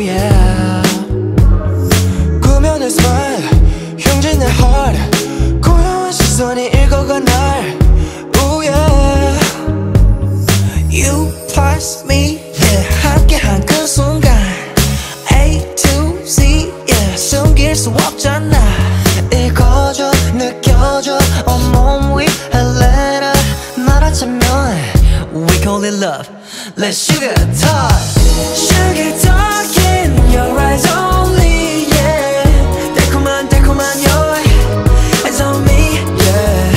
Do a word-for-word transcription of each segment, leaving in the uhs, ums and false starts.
yeah. 구면의 smile 흉진 내 heart 고요한 시선이 읽어가 날 oh yeah. You plus me, yeah. 함께한 그 순간 A to Z, yeah. 숨길 수 없잖아. 읽어줘 느껴줘 온몸 위 헬레라 말하자면 We call it love. Let's sugar talk. Sugar talk in your eyes only yeah. 달콤한 달콤한 your eyes on me yeah.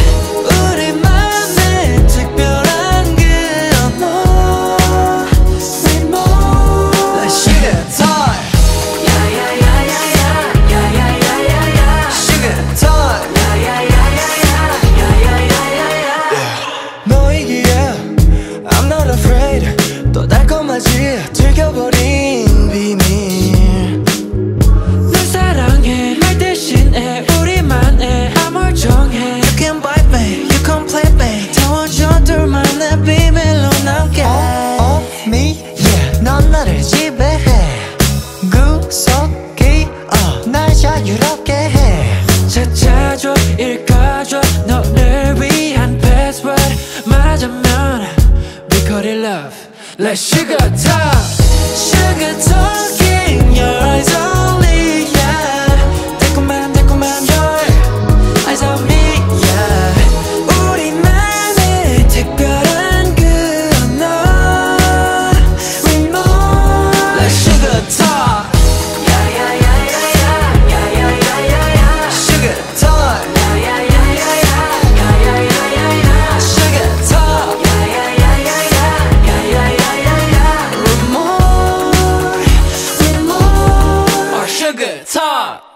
우리만의 특별한 그 언어 We more Let's sugar talk. 야야야야야야야야야야 Sugar talk. 너이기에 I'm not afraid 또 달콤하지 들켜버린 비밀 널 사랑해 말 대신에 우리만의 암을 정해 You can bite me, you can play me 태워줘 둘만의 비밀로 남게 Oh, oh, me, yeah 넌 나를 지배해 구속이 어, 날 자유롭게 해 찾아줘 읽어줘 너를 위한 password 말하자면 We call it love. Let's sugar talk. Sugar talk in your eyes only yeah. 달콤한 달콤한 your eyes on me yeah. 우리만의 특별한 그 언어 We more Let's sugar talk. Sugar talk. Sugar talk. We more We more Or sugar talk.